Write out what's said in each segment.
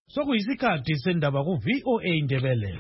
Sokuyisikhathi sendaba ku VOA Indebele.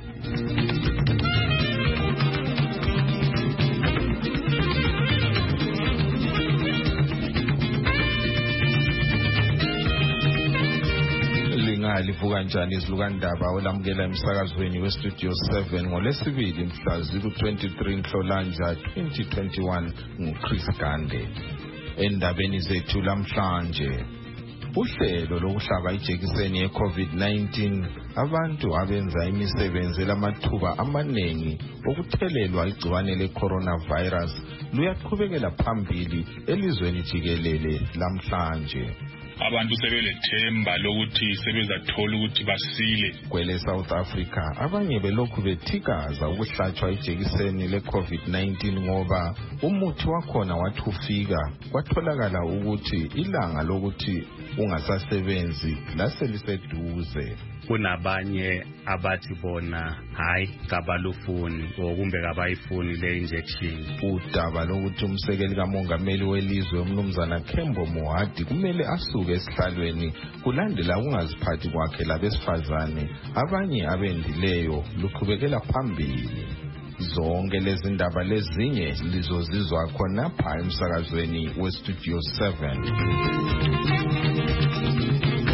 Livuka kanjani izilukandaba olamukela emsakazweni weStudio 7 ngolesibili mhla ziku-23 Nhlolanja 2021 nguChris Gande. Endabeni zethu lamhlanje, uhlelo lokuhlaba ijekiseni ye-COVID-19 abantu abenza imisebenzi lamathuba amaningi okuthelelwa igciwane le-coronavirus luyaqhubekela phambili elizweni jikelele lamhlanje. Abantu sebelethemba lokuthi sebezathola ukuthi basile. Kwele South Africa abanye belokhu bethikaza ukuhlatshwa ijekiseni le-COVID-19 ngoba umuthi wakhona wathi ufika kwatholakala ukuthi ilanga lokuthi ungasasebenzi laseliseduze. Kunabanye abathi bona hayi kabalufuni kumbe kabayifuni le injection. Udaba lokuthi umsekeli kamongameli welizwe umnumzana Kembo Mohadi kumele asuke esihlalweni kulandela ukungaziphathi kwakhe labesifazane abanye abendileyo luqhubekela phambili. Zonke lezi ndaba lezinye lizozizwa khonapha emsakazweni weStudio 7.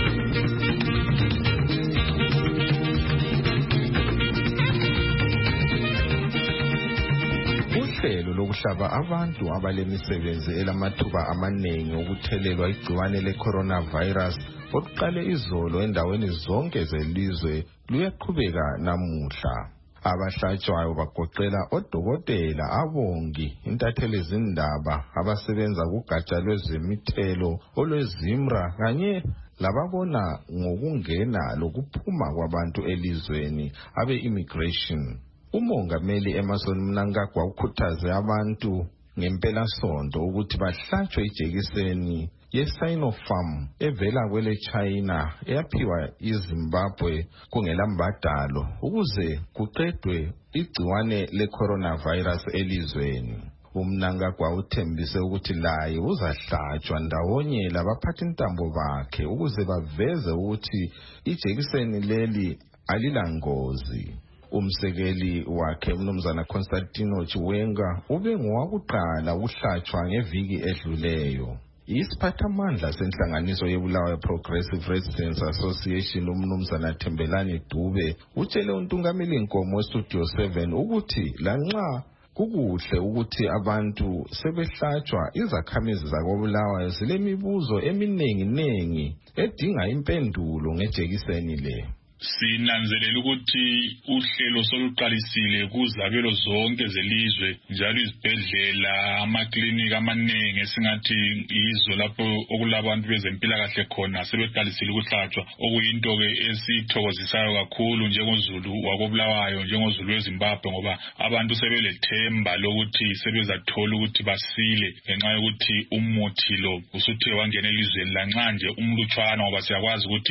Uhlelo lokuhlaba abantu abalemisebenzi elamathuba amaningi okuthelelwa igciwane le-coronavirus oqale izolo endaweni zonke zelizwe luyaqhubeka namuhla. Abahlatshwayo bagoqela odokotela, abongi, intatheli zindaba, abasebenza kugatsha lwezemithelo olwezimra kanye lababona ngokungena lokuphuma kwabantu elizweni abe-immigration. Umongameli Emmerson Mnangagwa ukhuthaze abantu ngempelasonto ukuthi bahlatshwe ijekiseni ye-Sinopharm evela kwele China eyaphiwa iZimbabwe kungelambadalo ukuze kuqedwe igciwane le-coronavirus elizweni. Umnangagwa uthembise ukuthi laye uzahlatshwa ndawonye labaphathintambo bakhe ukuze baveze ukuthi ijekiseni leli alilangozi. Umsekeli wakhe umnumzana Constantino Chiwenga ube ngowakuqala ukuhlatshwa ngeviki edluleyo. Isiphathamandla senhlanganiso yeBulawayo Progressive Residents Association umnumzana Thembelani Dube utshele uNtungameli Nkomo weStudio 7 ukuthi lanxa kukuhle ukuthi abantu sebehlatshwa izakhamizi zakoBulawayo zilemibuzo eminengi edinga impendulo ngejekiseni le. Sinanzelela ukuthi uhlelo soluqalisile kuzabelo zonke zelizwe njalo izibhedlela amaklinika amaningi esingathi izwe lapho okulabantu bezempilakahle khona sebeqalisile ukuhlatshwa okuyinto ke esithokozisayo kakhulu njengozulu wakoBulawayo njengozulu weZimbabwe ngoba abantu sebelethemba lokuthi sebezathola ukuthi basile ngenxa yokuthi umuthi lo usuthe wangena elizweni lanxa nje umlutshwana ngoba siyakwazi ukuthi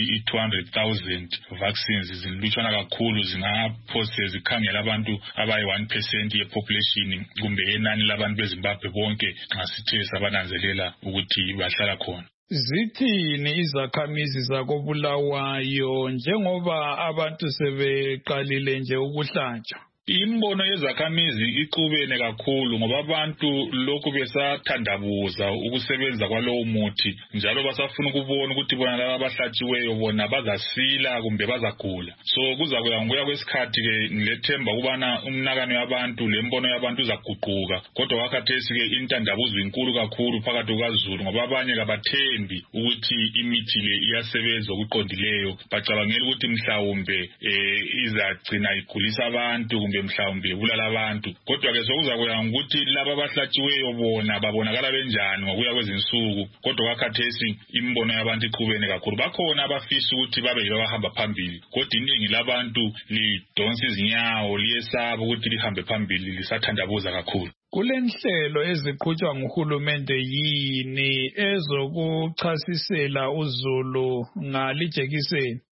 i-200,000 vaccines zilutshwana kakhulu zingaphose zikhangela abantu abayi 1% yepopulation kumbe enani labantu beZimbabwe bonke nxa sithe sabananzelela ukuthi bahlala khona. Zithini izakhamizi zakoBulawayo njengoba abantu sebeqalile nje ukuhlatshwa? Imbono yezakhamizi iqhubene kakhulu ngoba abantu lokhu besathandabuza ukusebenza kwalowo muthi njalo basafuna ukubona ukuthi bona laba abahlatshiweyo bona bazasila kumbe bazagula. So kuzakuya ngokuya kwesikhathi ke ngilethemba ukubana umnakano yabantu lembono yabantu izaguquka kodwa wakhathesi ke intandabuzo inkulu kakhulu phakathi kukaZulu ngoba abanye kabathembi ukuthi imithi le iyasebenza okuqondileyo bacabangela ukuthi mhlawumbe izagcina igulisa abantu mhlawumbe ibulala abantu kodwa ke sokuzakuya ukuthi laba abahlatshiweyo bona babonakala benjani ngokuya kwezinsuku kodwa wakhathesi imbono yabantu iqhubene kakhulu. Bakhona abafisa ukuthi babe yibo abahamba phambili kodwa iningi labantu lidonsa izinyawo liyesaba ukuthi lihambe phambili lisathandabuza kakhulu. Kulenhlelo eziqhutshwa nguhulumende yini ezokuchasisela uZulu ngalijekiseni?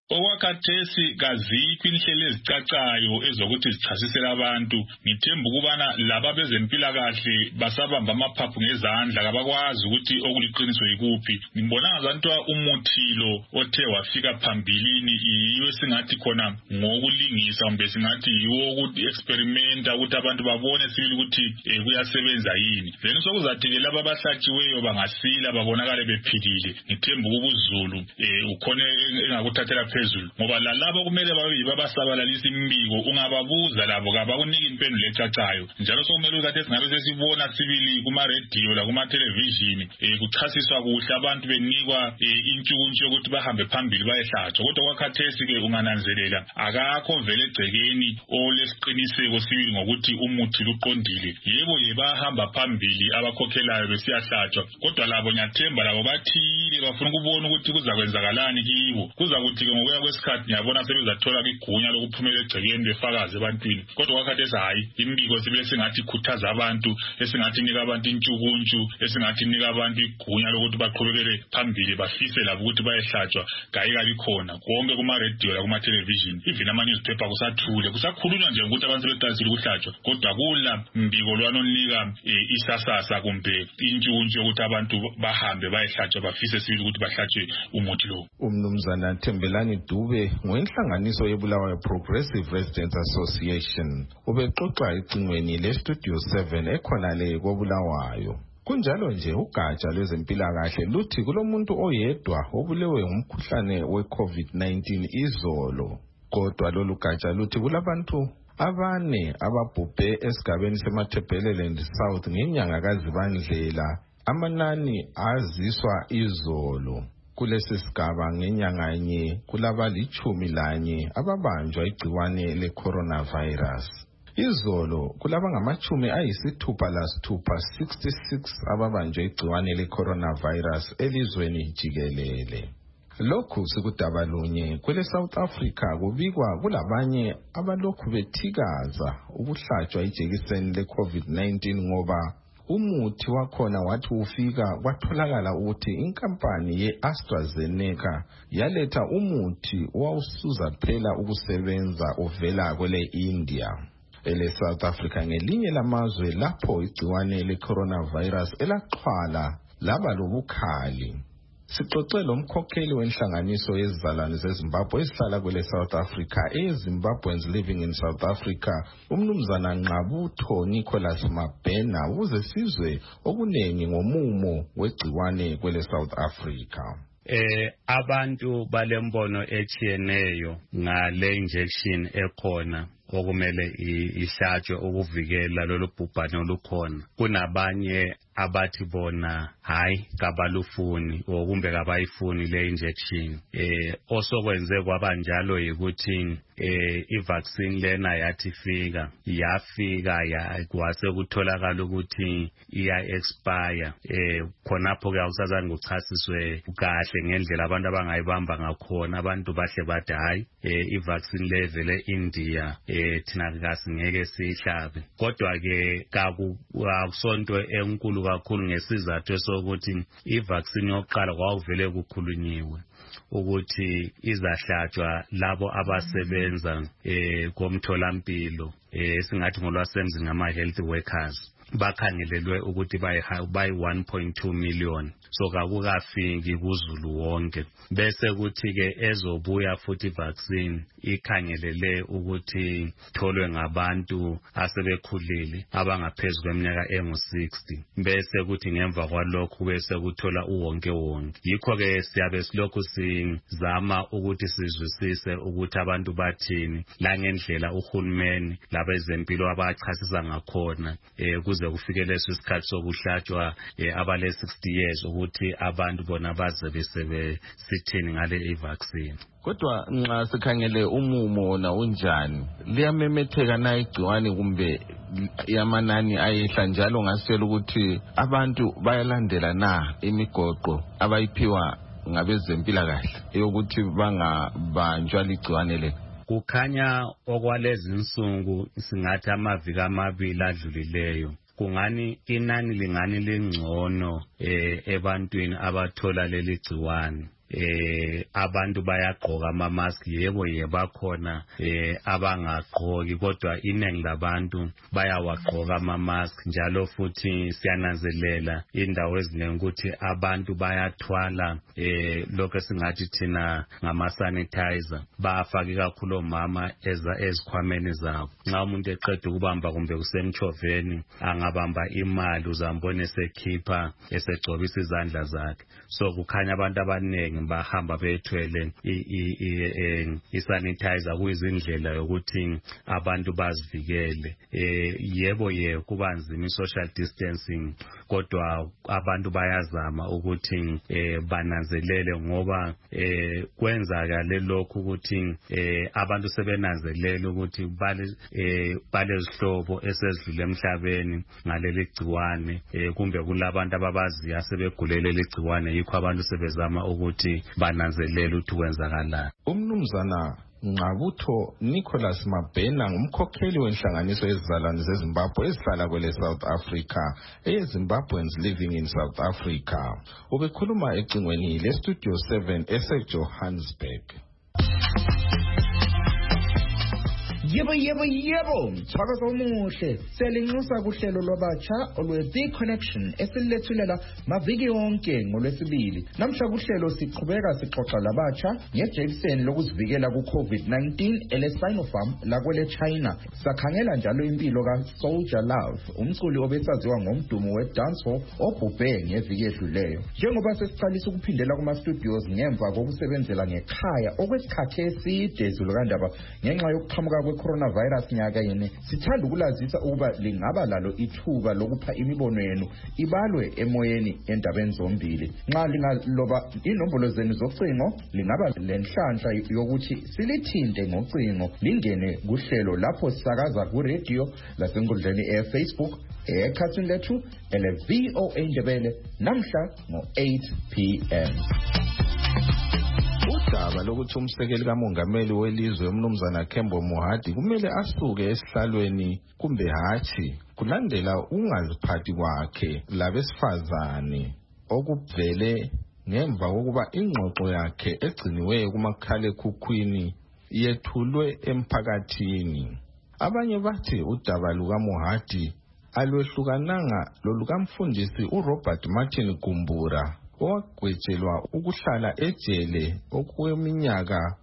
Okwakhathesi kazikho inhlelo ezicacayo ezokuthi zichasisele abantu. Ngithemba ukubana laba bezempilakahle basabamba amaphaphu ngezandla kabakwazi ukuthi okuliqiniso yikuphi. Ngibona ngazanto umuthi lo othe wafika phambilini yiyo singathi khona ngokulingisa kumbe singathi yiwo ukuthi experimenta ukuthi abantu babone sibili ukuthi kuyasebenza yini. Then sokuzathi ke laba abahlatshiweyo bangasila babonakale bephilile. Ngithemba ukuzulu ukhona engakuthathela phezulu ngoba lalabo kumele babe babasabalalisa imbiko ungababuza labo kabakunika impendulo ecacayo njalo sokumele ukuthi singabe sesibona sibili kuma radio la kuma television kuchasiswa kuhle abantu benikwa intshukuntshu yokuthi bahambe phambili bayehlatshwa kodwa kwakhathesi ke ungananzelela akakho vele egcekeni olesiqiniseko sibili ngokuthi umuthi luqondile yebo yebahamba phambili abakhokhelayo besiyahlatshwa kodwa labo nyathemba labo bathile bafuna ukubona ukuthi kuzakwenzakalani kibo kuzakuthi ke ngokuya kwesikhathi ngiyabona sebezathola igunya lokuphumela egcekeni befakaze ebantwini kodwa kwakhathesi hayi imbiko sibe singathi ikhuthaza abantu esingathi nika abantu intshukuntshu esingathi nika abantu igunya lokuthi baqhubekele phambili bafise labo ukuthi bayehlatshwa kayikabi khona konke kuma radio la kuma television even ama newspaper kusathule kusakhulunywa nje ukuthi abantu beqalisile ukuhlatshwa kodwa kula mbiko lwanonika isasasa kumbe intshukuntshu yokuthi abantu bahambe bayehlatshwa bafise sibili ukuthi bahlatshwe umuthi lo. Umnumzana Thembelani Dube ngoinhlanganiso yebulawayo Progressive Residents Association ubexoxa ecingweni leStudio 7 ekhonale koBulawayo. Kunjalo nje ugatsha lwezempilakahle luthi kulomuntu oyedwa obulewe ngumkhuhlane weCovid-19 izolo kodwa lolu gatsha luthi kulabantu abane ababhubhe esigabeni seMathebeleland South ngenyanga kaZibandlela amanani aziswa izolo. Kulesi sigaba ngenyanga nye kulabali-11 ababanjwa igciwane le-coronavirus. Izolo kulaba ngama-66 ababanjwa igciwane le-coronavirus elizweni jikelele. Lokhu sikudabalunye kwele South Africa kubikwa kulabanye abalokhu bethikaza ukuhlatshwa ijekiseni le-COVID-19 ngoba umuthi wakhona wathi ufika kwatholakala ukuthi inkampani ye-AstraZeneca yaletha umuthi owawusuza phela ukusebenza uvela kwele India. Ele South Africa ngelinye lamazwe lapho igciwane le-coronavirus elaxhwala laba lobukhali. Sixoxe lomkhokheli wenhlanganiso yezizalwane zeZimbabwe ezihlala kwele South Africa eZimbabweans Living in South Africa umnumzana Nqabutho Nicholas Mabhena ukuze sizwe okunengi ngomumo wegciwane kwele South Africa. Abantu balembono echiyeneyo ngale injection ekhona okumele ihlatshwe ukuvikela lolu bhubhane olukhona. Kunabanye abathi bona hayi kabalufuni kumbe kabayifuni le injection. Osokwenze kwabanjalo yikuthi i-vaccine lena yathi yafika kwase kutholakala ukuthi iya-expire. Khonapho ke awusazange kuchasiswe kahle ngendlela abantu abangayibamba ngakhona. Abantu bahle bathi hayi i-vaccine levele India thina kasingeke sihlabe. Kodwa ke kakusonto enkulu kakhulu ngesizathu sokuthi i-vaccine yokuqala kwawuvele kukhulunyiwe ukuthi izahlatshwa labo abasebenza komtholampilo singathi ngolwasemzini ngama-health workers bakhangelelwe ukuthi bayi 1.2 million. So kakukafiki kuzulu wonke. Bese kuthi ke ezobuya futhi vaccine ikhangelele ukuthi tholwe ngabantu asebekhulile abangaphezulu kweminyaka engu-60. Bese kuthi ngemva kwalokho bese kuthola uwonke. Yikho ke siyabe silokhu sizama ukuthi sizwisise ukuthi abantu bathini la ngendlela uhulumeni labezempilo abachasisa ngakhona kuze kufike leso isikhathi sokuhlatshwa abale 60 years ukuthi abantu bona baze besithini ngale vaccine. Kodwa nxa sikhangele umumo na unjani liyamemetheka na igciwane kumbe yamanani ayehla njalo ngasitshela ukuthi abantu bayalandela na imigoqo abayiphiwa ngabezempilakahle yokuthi bangabanjwa ligciwane le? Kukhanya okwalezi insuku singathi amaviki amabili adlulileyo kungani inani lingani lengcono ebantwini abathola leli gciwane. abantu bayagqoka ama-mask yebo bakhona abangagqoki kodwa iningi labantu bayawagqoka ama-mask njalo futhi siyananzelela indawo eziningi ukuthi abantu bayathwala lokho esingathi thina ngama-sanitizer bafake kakhulu omama ezikhwameni zabo nxa umuntu eqeda ukubamba kumbe kusemchoveni angabamba imali uzambona esekhipha esegcobisa izandla zakhe so kukhanya abantu abaningi bahamba bethwele i-sanitizer kuyizindlela yokuthi abantu bazivikele yebo kuba nzima i-social distancing kodwa abantu bayazama ukuthi bananzelele ngoba kwenzakale lokhu ukuthi abantu sebenanzelele ukuthi balezihlobo esezidlule emhlabeni ngaleli gciwane kumbe kulabantu ababaziyo asebegulele ligciwane yikho abantu sebezama ukuthi bananzelele ukuthi kwenzakalayo. Umnumzana Ngqabutho Nicholas Mabhena ngumkhokheli wenhlanganiso yezizalwane zeZimbabwe ezihlala kwele South Africa eyeZimbabweans Living in South Africa. Ubekhuluma ecingweni leStudio 7 eseJohannesburg. Yebo, mthakazo omuhle. Siyalinxusa kuhlelo lwabatsha olwe-The Connection esilethulela maviki yonke ngolwesibili. Namhla kuhlelo siqhubeka sixoxa labatsha ngejekiseni lokuzivikela ku-COVID-19 ele-Sinopharm lakwele China. Sakhangela njalo impilo ka-Soldier Love, umculi obesaziwa ngomdumo we-dancehall obhubhe ngeviki edluleyo. Njengoba sesiqalisa ukuphindela kuma-studios ngemva kokusebenzela ngekhaya okwesikhathi eside ezulukandaba ngenxa yokuqhamuka coronavirus nyaka yini sithanda ukulazisa ukuba lingaba lalo ithuba lokupha imibono yenu ibalwe emoyeni endabeni zombili. Nxa lingaloba inombolo zenu zocingo lingaba lenhlanhla yokuthi silithinte ngocingo lingene kuhlelo lapho sisakaza ku radio lasenkundleni e-Facebook ekhathini lethu ele-VOA Ndebele namhla ngo-8 p.m. Udaba lokuthi umsekeli kamongameli welizwe umnumzana Kembo Mohadi kumele asuke esihlalweni kumbe hatshi kulandela ungaziphathi kwakhe labesifazane okuvele ngemva kokuba ingxoxo yakhe egciniweyo kumakhalekhukhwini yethulwe emphakathini. Abanye bathi udaba lukaMohadi alwehlukananga lolukamfundisi uRobert Martin Gumbura owagwejelwa ukuhlala ejele okweminyaka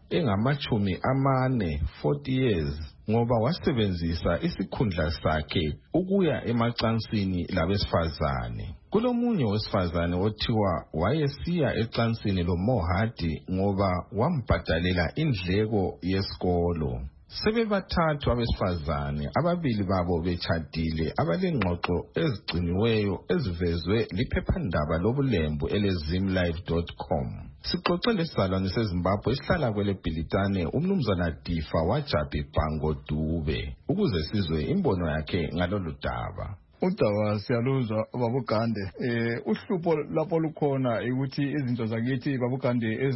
engama-40 years ngoba wasebenzisa isikhundla sakhe ukuya emacansini labesifazane. Kulomunye wesifazane othiwa wayesiya ecansini loMohadi ngoba wambhadalela indleko yesikolo. Sebebathathu abesifazane ababili babo betshadile abalengxoxo ezigciniweyo ezivezwe liphephandaba lobulembu elezimlive.com. Sixoxe lesizalwane seZimbabwe esihlala kwele Bhilitane umnumzana Difa Wajabi Bhango Dube ukuze sizwe imbono yakhe ngalolu daba. Udaba siyaluzwa babugande uhlupho lapho lukhona ukuthi izinto zakithi babugande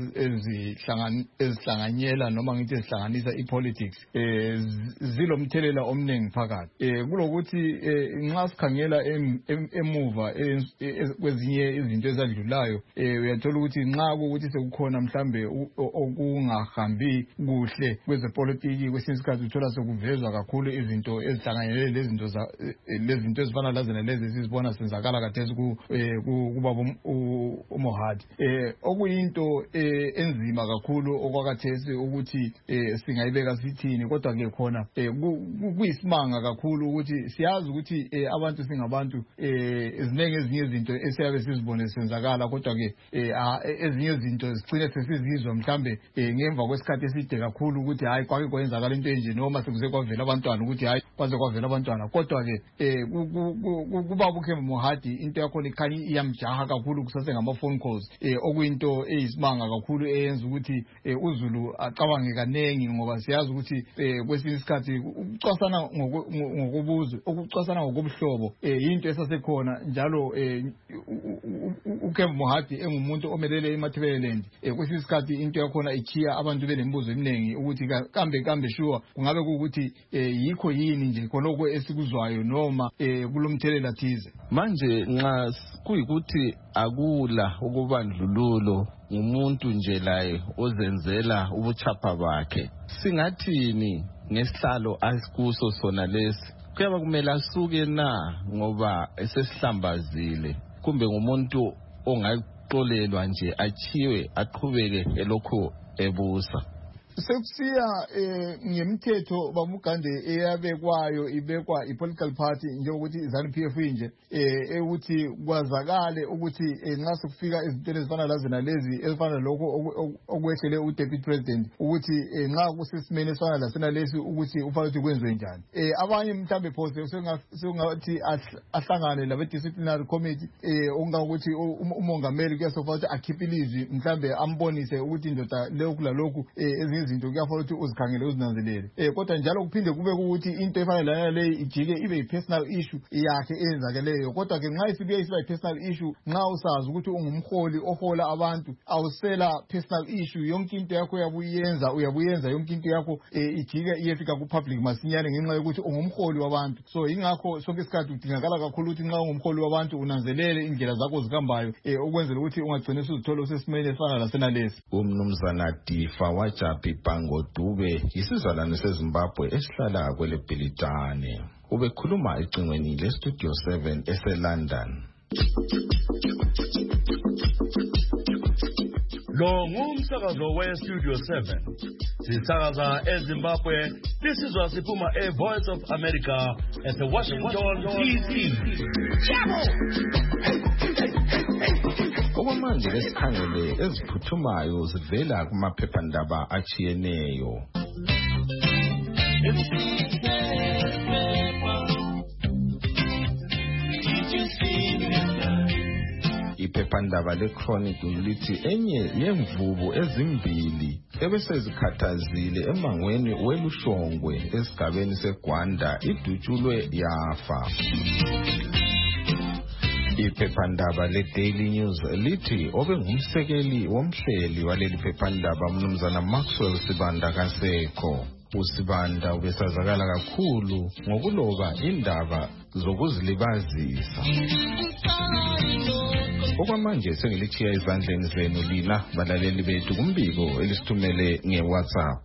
ezihlanganyela noma ngithi ezihlanganisa ipolitics zilomthelela omningi phakathi kulokuthi nxa sikhangela emuva kwezinye izinto ezadlulayo uyathola ukuthi nxa ukuthi sekukhona mhlambe okungahambi kuhle kwezepolitiki kwesinye isikhathi uthola sekuvezwa kakhulu izinto ezihlanganyele lezinto ezifana lazena lezi sizibona senzakala kathesi kubaba uMohadi okuyinto enzima kakhulu okwakathesi ukuthi singayibeka sithini kodwa ke khona kuyisimanga kakhulu ukuthi siyazi ukuthi abantu singabantu ezinenge ezinye izinto esiyabe sizibone senzakala kodwa ke ezinye izinto zicine sesizizwa mhlambe ngemva kwesikhathi eside kakhulu ukuthi hayi kwake kwenzakala into enje noma sekuze kwavela abantwana ukuthi hayi kwaze kwavela abantwana kodwa ke kubaba uKembo Mohadi into yakho ikhanya iyamjaha kakhulu kusase ngama-phone calls okuyinto eyisimanga kakhulu eyenza ukuthi uZulu acabange kanengi ngoba siyazi ukuthi kwesinye isikhathi ukucwasana ngokubuzwe ukucwasana ngokobuhlobo into esasekhona njalo uKembo Mohadi engumuntu omelele eMathebeleland kwesinye isikhathi into yakhona ikhiya abantu benembuzo eminingi ukuthi kambe sure kungabe ukuthi yikho yini nje khonoko esikuzwayo noma kulomthelela thize. Manje nxa kuyikuthi akula ukubandlululo umuntu nje laye ozenzela ubuchapha bakhe, singathini ngesihlalo asikuso sona lesi? Kuyaba kumele asuke na ngoba esesihlambazile, kumbe ngumuntu ongaxolelwa nje achiwe aqhubeke elokho ebusa? Sekusiya ngemithetho bamugande eyabekwayo ibekwa ipolitical party njengokuthi ZANU-PF nje ukuthi kwazakale ukuthi nxa sekufika izintweni ezifana lazina lezi ezifana lokho okwehlele uDeputy President ukuthi nxa kusesimene esifana lasena lesi ukuthi ufanele kwenziwe njani. Abanye mhlambe phoze sengathi ahlangane labe disciplinary committee ongakuthi umongameli kuyasofanele akhiphe ilizwi mhlambe ambonise ukuthi indoda lokhu lalokhu izinto kuyafanele ukuthi uzikhangele uzinanzelele. Kodwa njalo kuphinde kube ukuthi into efanele leyo ijike ibe personal issue yakhe eyenzakeleyo. Kodwa ke nxa isibuye isiba personal issue, nxa usazi ukuthi ungumholi ohola abantu, awusela personal issue, yonke into yakho uyabuyenza yonke into yakho ijike iyefika ku public masinyane ngenxa yokuthi ungumholi wabantu. So ingakho sonke isikhathi udingakala kakhulu ukuthi nxa ungumholi wabantu unanzelele indlela zakho zihambayo ukwenzela ukuthi ungagcine usuzithola usesimeni esifana lasena lesi. Umnumzana Difa Wajapi Pango Dube isizalwane seZimbabwe esihlala kwele Bhilitane ubekhuluma ecingweni leStudio 7 eseLondon. Lo ngumsakazo weStudio 7 sisakaza eZimbabwe. Lisizwa siphuma eVoice of America eseWashington DC. Okwamanje lesikhangele eziphuthumayo zivela kumaphephandaba achiyeneyo. Iphephandaba leChronicle lithi enye yemvubu ezimbili ebesezikhathazile emangweni welushongwe esigabeni seGwanda idutshulwe yafa. Iphephandaba leDaily News lithi obengumsekeli womhleli waleli phephandaba umnumzana Maxwell Sibanda kasekho. uSibanda ubesazakala kakhulu ngokuloba indaba zokuzilibazisa. Okwamanje sengilithiya izandleni zenu lina balaleli bethu kumbiko elisithumele ngeWhatsApp.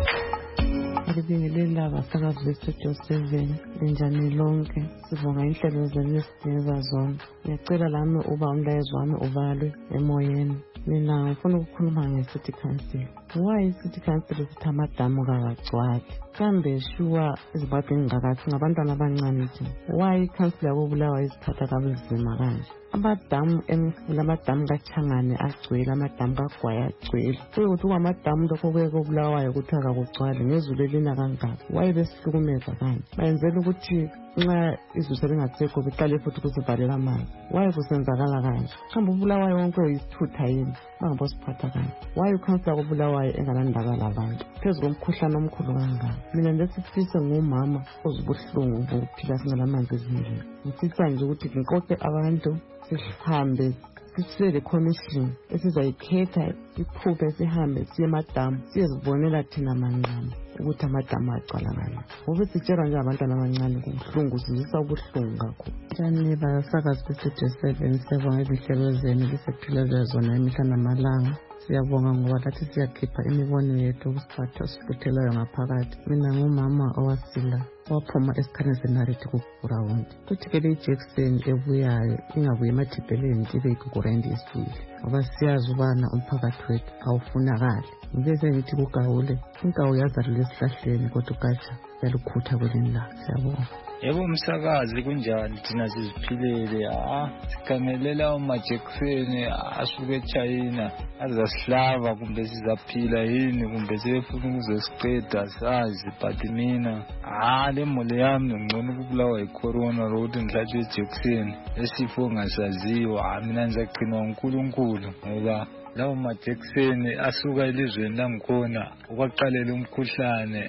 Ngibingelela abasakazi beStudio 7 lenjani lonke, sibonga inhlelo zenu esinikeza zona. Ngiyacela lami uba umlayezo wami ubalwe emoyeni. Mina ngifuna ukukhuluma ngeCity Council. Why iCity Council ukuthi amadamu kawagcwali? Kambe shuwa iZimbabwe ngakathi ngabantwana abancane nje. Why iCouncil yakubulawa izithatha kabuzima kanje? Amadamu emfula, amadamu kaChangane agcwele, amadamu kaGwaya agcwele. Kuyikuthi amadamu lokho kuye kobulawayo ukuthi akakugcwali ngezulu elina kangaka. Why besihlukumeza kanje? Bayenzela ukuthi nxa izulu selingasekho beqale futhi ukuzivalela amanzi. Why kusenzakala kanje? Kambe ubulawayo wonke uyisithutha yini? Bangabosiphatha kanje. Why uCouncil yakubulawayo engalandaba labantu phezu komkhuhlane omkhulu kangaka? Mina ndesifisa ngumama ozibuhlungu ukuphila singalamanzi ezindlini. Ngifisa nje ukuthi ngiqoqe abantu sihambe sisele commission esizayikhetha iphuphe sihambe siye amadamu siyezibonela thina mancane ukuthi amadamu agcwala ngani. Ngoba sitshela nje abantwana abancane kubuhlungu, sizisa ubuhlungu kakhulu. Njani basakazi beStudio 7 siyabonga izinhlelo zenu lisephileza zona imihla namalanga. Siyabonga ngoba lathi siyakhipha imibono yethu ukusiphatha sifuthelayo ngaphakathi. Mina ngumama owasila waphuma esikhane senariti kuGurawundi. Kuthi ke le Jackson ebuyayo ingabuye emadibheleni ibe yigurandi esibili. Ngoba siyazi ubana umphakathi wethu awufunakali. Ngibese ngithi kugawule inkawu yazalile esihlahleni kodwa ugatsha yalukhutha kwelinla. Siyabonga. Yebo umsakazi kunjani thina siziphilele sikhangelela umaJackson asuke eChina azasihlava kumbe sizaphila yini kumbe sefuna ukuzosiqeda sazi but mina le mole yami ngcono ukubulawa yicorona lokuthi ngihlatshwe iJackson esifo ngasaziwa. Mina ngizagcinwa uNkulunkulu ngoba lawo maJackson asuka elizweni langikhona ukwaqalela umkhuhlane.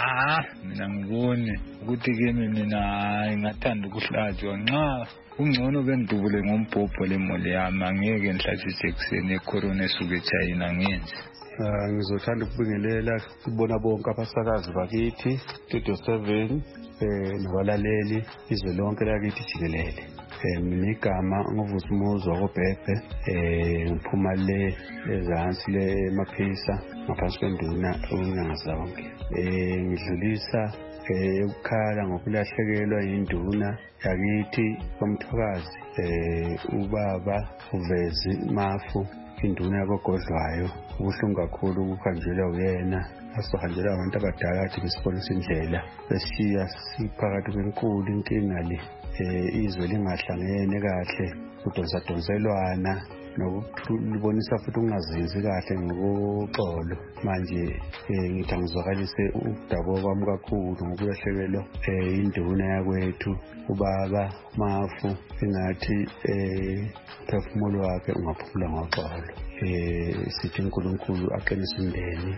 Mina ngibone ukuthi ke mina ngathanda ukuhlatshwa. Nxa ungcono bengidubule ngombhobho lemole yami angeke ngihlatshwe iJackson ecorona esuka eChina ngenze. Ngizothanda ukubingelela kubona bonke abasakazi bakithi Studio 7 nabalaleli izwe lonke lakithi jikelele. Mina igama nguVusumuzi wakoBhebhe, ngiphuma le ezansi le Maphisa ngaphansi kwenduna unyanga zonke. Ngidlulisa ukukhala ngokulahlekelwa yinduna yakithi kaMthokazi, ubaba uVezi Mafu, induna yakoGodlwayo. Ubuhlungu kakhulu ukuhanjelwa uyena, asihanjelwa abantu abadala athi besibonisa indlela beshiya siphakathi kwenkulu inkinga le. Izwe lingahlangene kahle, kudonselwana nokubonisa futhi ukungazinzi kahle ngokuxolo. Manje ngithi angizwakalise ukudabuka kwami kakhulu ngokulahlekelwa induna yakwethu ubaba Mafu, engathi umphefumulo wakhe ungaphumula ngoxolo. Sithi uNkulunkulu aqinise umndeni,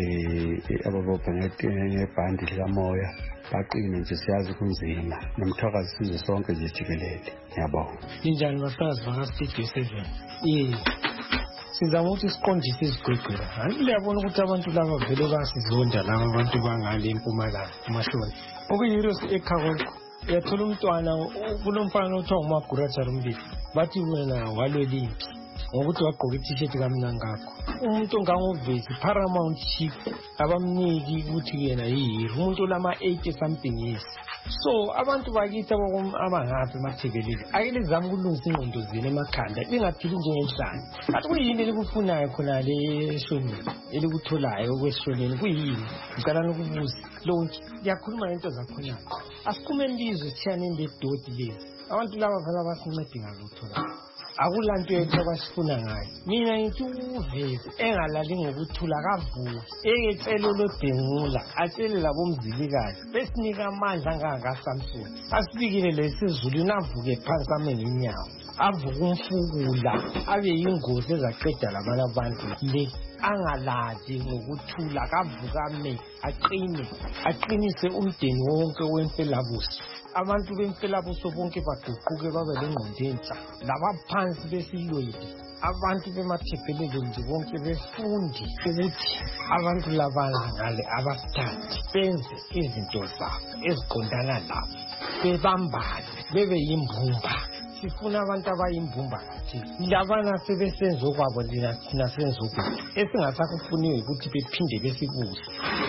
ababopha ngebhandi likamoya baqine nje, siyazi kunzima, nomthakazi sizwe sonke nje jikelele. Ngiyabonga. Injani basazi baka-Studio 7? Sizama ukuthi siqondise izigwegwera. Liyabona ukuthi abantu laba vele basizonda laba abantu bangale eMpumalanga eMahloni. Okuyi-Heroes eKhawonko uyathola umntwana kulomfana othiwa uMaguratsha Rumbisi, bathi wena walwela impi ngokuthi wagqoka i-t-shirt kaMnangagwa. Umuntu ongangovezi Paramount Chief abamniki ukuthi yena yihero, umuntu olama-80 something years. So abantu bakithi abangaphi emathebeleni ayile zama ukulungisa ingqondo zenu emakhanda, lingaphili njengenhlanya. Kanti kuyini elikufunayo khona le eshoneni elikutholayo okweshoneni kuyini? Ngicela nokubuza lonke ngiyakhuluma ngento zakhona. Asikhumeni lizwe sithiyane ledoti lezi, abantu laba vele abasincedi ngalutho la. Akulanto yethu abasifuna ngayo. Mina ngithi uVezi engalali ngokuthula kavuke, ekecelo lodengula atshele labo mzilikazi besinika amandla angakaSamson. Asibikile lesizulu navuke phansi amenye inyawo, avuka umfukula abe yingozi ezaqeda labana abantu le. Angalali ngokuthula kavuka ame aqinise umndeni wonke wemfelabuso. Abantu bemfelabuso bonke baguquke babe lengqondo entsha, labaphansi besilweli, abantu bemathebelele nje bonke befundi ukuthi abantu labana ngale abasithandi benze izinto zabo eziqondana labo, bebambane bebe yimbumba. Sifuna abantu abayimbumba kathi labana sebesenza okwabo thina senza okwethu, esingasakufuniwe ukuthi bephinde besibuze.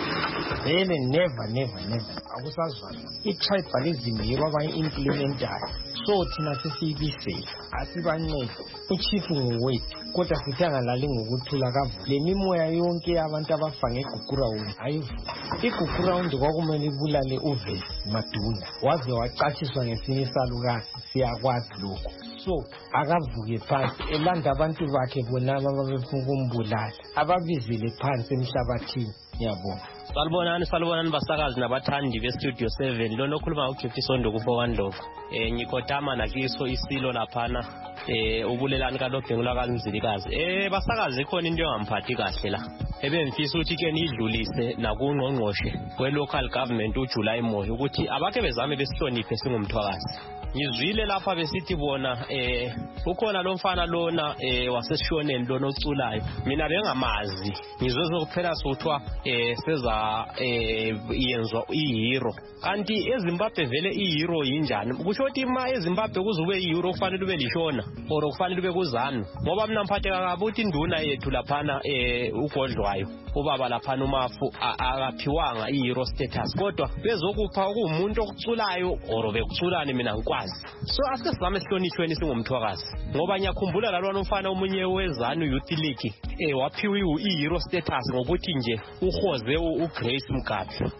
Vele never akusazwana i-tribalism yebo abayi-implementayo. So thina sesiyibisela asibancede, uchief ngowethu kodwa sithi angalali ngokuthula kavuke. Le mimoya yonke yabantu abafa ngeGugurawundi ayivuka. iGugurawundi kwakumele ibulale uVezi Maduna, waze wacatshiswa ngesinye isalukazi, siyakwazi lokho. So akavuke phansi elanda abantu bakhe bonaba ababefuna ukumbulala, ababizile phansi emhlabathini. Ngiyabonga. Salibonani basakazi nabathandi beStudio 7. Lona okhuluma uJeff Sondo kuFowandlovu. Ngikhothama nakiso isilo laphana ubulelani kalobhengula kaMzilikazi. Basakazi khona into engamphathi kahle la. Ebengifisa ukuthi ke nidlulise nakungqongqoshe we-local government uJuly Moyo ukuthi abakhe bezame besihloniphe singumthwakazi. Ngizwile lapha besithi bona ukhona lo mfana lona waseshoneni lona oculayo. Mina bengamazi. Ngizwe sokuphela sokuthwa seza yenzwa ihero. Kanti eZimbabwe vele ihero yinjani? Kusho ukuthi ima eZimbabwe kuzube ihero kufanele ube lishona or kufanele ube kuZANU. Ngoba mina mphatheka kabi ukuthi induna yethu laphana uGodlwayo, ubaba laphana uMafu akaphiwanga ihero status. Kodwa bezokupha kuumuntu okuculayo or bekuculane mina ngikwazi. So asike sizame sihlonishweni singumthwakazi. Ngoba ngiyakhumbula lalwana umfana omunye weZANU Youth League waphiwa ihero status ngokuthi nje uhoze uGrace Mugabe.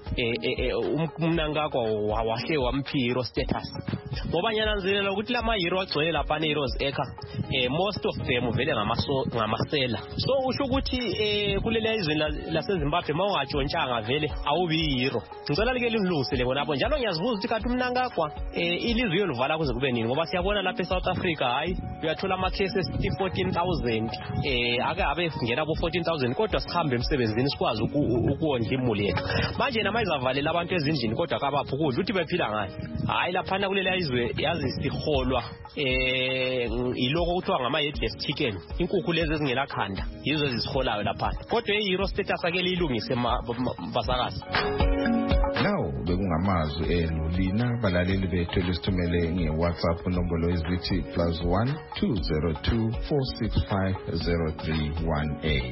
Umnangagwa wahle wamphi hero status. Ngoba ngiyananzelela ukuthi lama hero agcwele lapha eHeroes Acre most of them vele ngamasela. So usho ukuthi kulele izwe laseZimbabwe mawungatshontshanga vele awubi hero. Ngicela like lingilungisele bonapho. Njalo ngiyazibuza ukuthi kanti umnangagwa ilizwe yoluvala kuze kube nini, ngoba siyabona lapha eSouth Africa hayi uyathola ama-cases 14,000 ake abe ngena ku 14,000 kodwa sihambe emsebenzini sikwazi ukuwondla imuli yethu. Manje nama izavalela abantu ezindlini kodwa kabaphi ukudla uthi bephila ngani. Hayi laphana kulela izwe yazi siholwa iloko kuthiwa ngama-headless chicken, inkukhu lezi ezingelakhanda yizo ezisiholayo laphana. Kodwa i-Euro status ake liyilungise basakazi. Now bekungamazwi enu lina balaleli bethu elisithumele nge-WhatsApp nombolo ezithi +1 202 465 0318.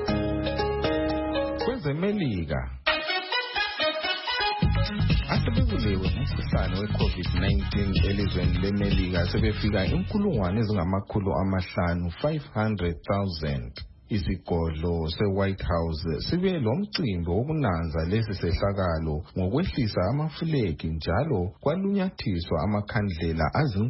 KwezeMelika asebekulewe ngumkhuhlane we-COVID-19 elizweni leMelika sebefika 500,000. Isigodlo se-White House sibe lomcimbi wokunanza lesi sehlakalo ngokwehlisa amafulegi njalo kwalunyathiswa amakhandlela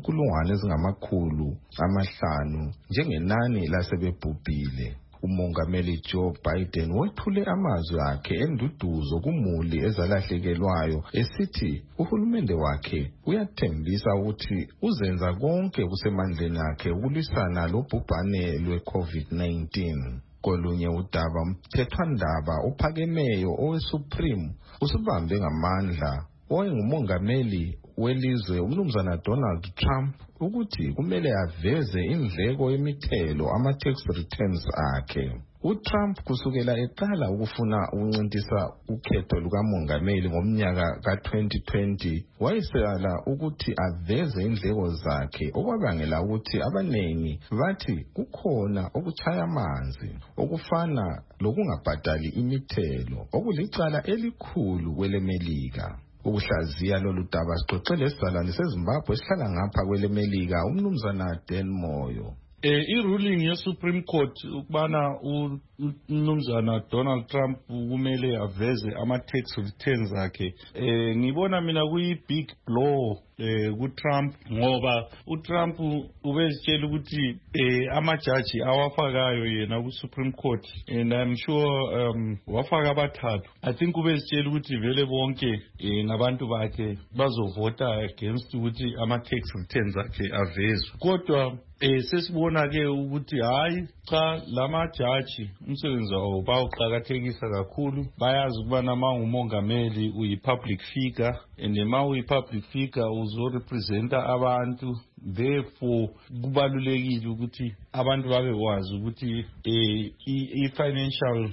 azi500,000 njengenani lasebebhubhile. Umongameli Joe Biden wethule amazwi akhe enduduzo kumuli ezalahlekelwayo esithi uhulumende wakhe uyathembisa ukuthi uzenza konke kusemandleni akhe ukulwisana lobhubhane lwe-COVID-19. Kolunye udaba umthethwandaba ophakemeyo owe-Supreme usubambe ngamandla owayengumongameli welizwe umnumzana Donald Trump ukuthi kumele aveze indleko yemithelo ama-tax returns akhe. UTrump kusukela eqala ukufuna ukuncintisa ukhetho lukamongameli ngomnyaka ka-2020 wayesala ukuthi aveze indleko zakhe okwabangela ukuthi abanengi bathi kukhona okuchaya amanzi okufana lokungabhadali imithelo okulicala elikhulu kweleMelika. Ukuhlaziya lolu daba sixoxele isizalwane seZimbabwe esihlala ngapha kweleMelika umnumzana Dan Moyo. I-ruling ye-Supreme Court ukubana umnumzana Donald Trump kumele aveze ama-tax returns akhe ngibona mina kuyi-big blow ku-Trump ngoba uTrump ubezitshela ukuthi amajaji awafakayo yena ku-Supreme Court and I'm sure wafaka abathathu. I think ubezitshela ukuthi vele bonke ngabantu bakhe bazovota against ukuthi ama-tax returns akhe avezwe. Kodwa sesibona ke ukuthi hayi cha lamajaji umsebenzi wawo bawuqhakathekisa kakhulu bayazi ukubana mangumongameli uyi-public figure and ma uyi-public figure uzorepresenta abantu therefore kubalulekile ukuthi abantu babekwazi ukuthi i-financial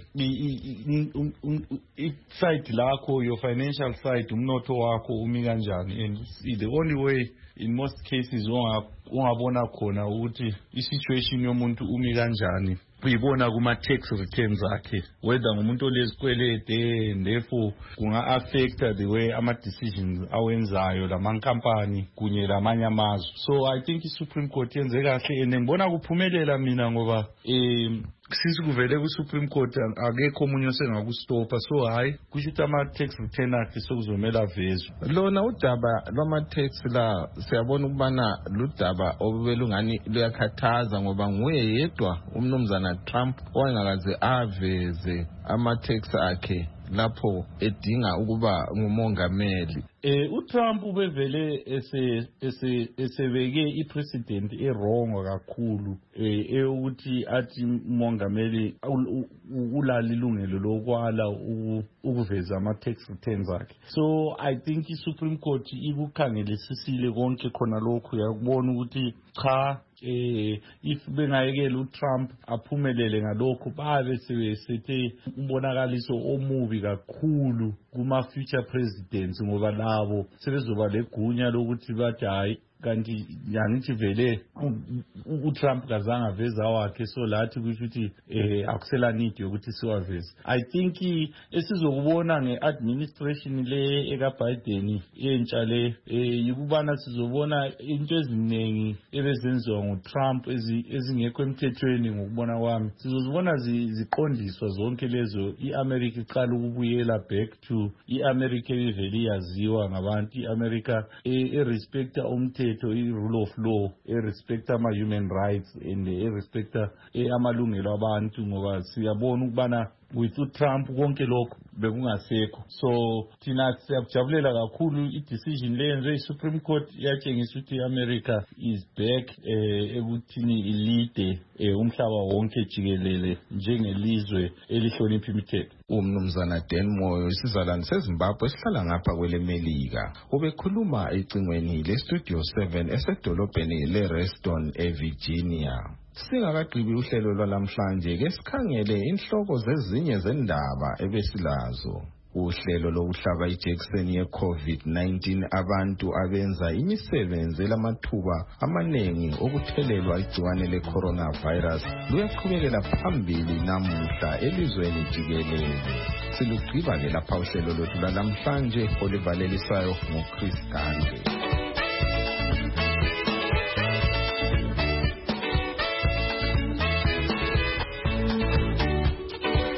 side lakho your financial side umnotho wakho umi kanjani and the only way in most cases ungabona khona ukuthi i-situation yomuntu umi kanjani uyibona kuma-tax returns akhe whether ngumuntu olezikwelede and therefore kunga-affecta the way ama-decisions awenzayo lamankampani kunye lamanye amazwe. So I think i-Supreme Court yenze kahle and ngibona kuphumelela mina ngoba since kuvele ku-Supreme Court akekho omunye osengakustopa so hayi kusho ukuthi ama-tax return akhe sokuzomela avezwe. Lona udaba lwama-tax la siyabona ukubana ludaba obelungani luyakhathaza ngoba nguye yedwa umnumzana Trump owayengakaze aveze ama-tax akhe lapho edinga ukuba ngumongameli. uTrump ubevele esebeke ipresident erongo kakhulu ukuthi athi umongameli ulali ilungelo lokwala ukuveza ama-tax returns akhe. So I think i-Supreme Court ikukhangelisisile konke khona lokhu yakubona ukuthi cha if bengayekela uTrump aphumelele ngalokho babe sebesethe umbonakaliso omubi kakhulu kuma-future presidents ngoba labo sebezoba legunya lokuthi bathi hayi kanti yangithi vele uTrump kazange aveza wakhe so lathi kusho ukuthi akusela need yokuthi siwaveze. I think esizokubona nge-administration le eka-Biden entsha le yikubana sizobona into eziningi ebezenziwa nguTrump ezingekho emthethweni ngokubona kwami sizozibona ziqondiswa zonke lezo. I-America iqala ukubuyela back to i-America evele iyaziwa ngabantu, i-America respecta umthetho, i-rule of law, respecta ama-human rights and respecta amalungelo abantu ngoba siyabona ukubana with uTrump konke lokho bekungasekho. So thina siyakujabulela kakhulu i-decision leyenze i-Supreme Court yatshengisa ukuthi i-America is back ekuthini ilide umhlaba wonke jikelele njengelizwe elihlonipha imithetho. Umnumzana Dan Moyo isizalwane seZimbabwe sihlala ngapha kwelemelika ubekhuluma ecingweni leStudio 7 esedolobheni leReston eVirginia. Singakagqibi uhlelo lwalamhlanje ke sikhangele inhloko zezinye zendaba ebesilazo. Uhlelo lokuhlaba ijekiseni ye-COVID-19 abantu abenza imisebenzi elamathuba amanengi okuthelelwa igciwane le-coronavirus luyaqhubekela phambili namuhla elizweni jikelele. Silugqiba ke lapha uhlelo lwethu lwalamhlanje olivalelisayo nguChris Gandhi.